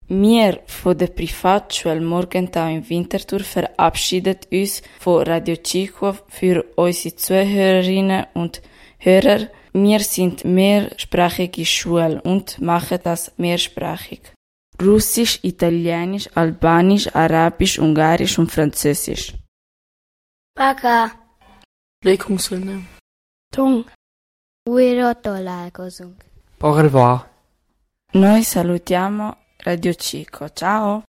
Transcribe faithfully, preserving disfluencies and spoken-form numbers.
Wir von der Privatschule Morgenthau in Winterthur verabschieden uns von Radio Chico für unsere Zuhörerinnen und Hörer. Wir sind mehrsprachige Schule und machen das mehrsprachig. Russisch, Italienisch, Albanisch, Arabisch, Ungarisch und Französisch. Paka. Legungsrinne. Tung. Újra találkozunk. Au revoir. Noi salutiamo Radio Chico. Ciao!